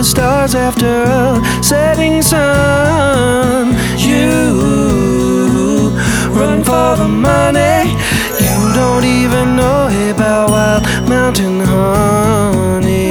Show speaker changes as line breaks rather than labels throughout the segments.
stars after a setting sun. You run for the money. You don't even know about Wild Mountain honey.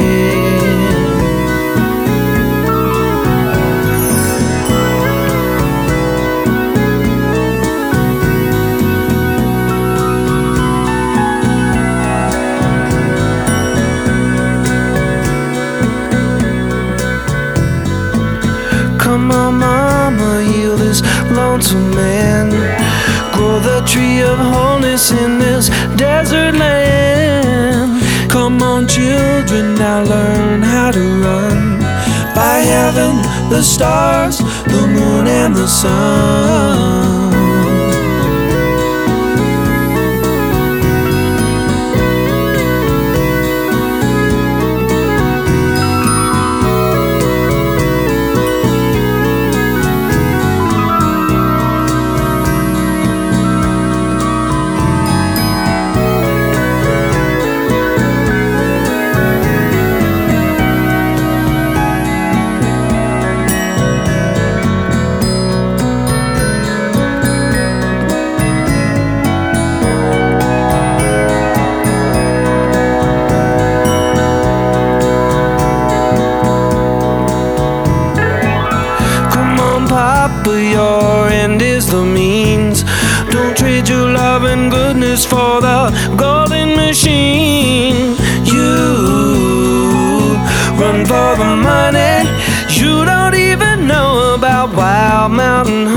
Come on, mama, heal this lonesome man. Grow the tree of wholeness in this desert land. Come on, children, now learn how to run by heaven, the stars, the moon, and the sun. But your end is the means. Don't trade your love and goodness for the golden machine. You run for the money. You don't even know about Wild Mountain